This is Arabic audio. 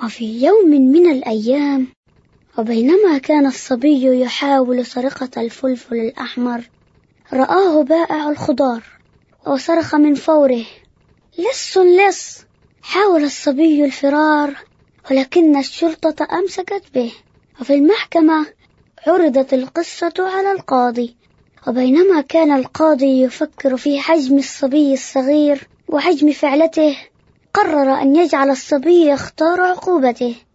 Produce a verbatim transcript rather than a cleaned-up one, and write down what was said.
وفي يوم من الأيام، وبينما كان الصبي يحاول سرقة الفلفل الأحمر، رآه بائع الخضار وصرخ من فوره: لص لص! حاول الصبي الفرار، ولكن الشرطة أمسكت به. وفي المحكمة عرضت القصة على القاضي، وبينما كان القاضي يفكر في حجم الصبي الصغير وحجم فعلته، قرر أن يجعل الصبي يختار عقوبته.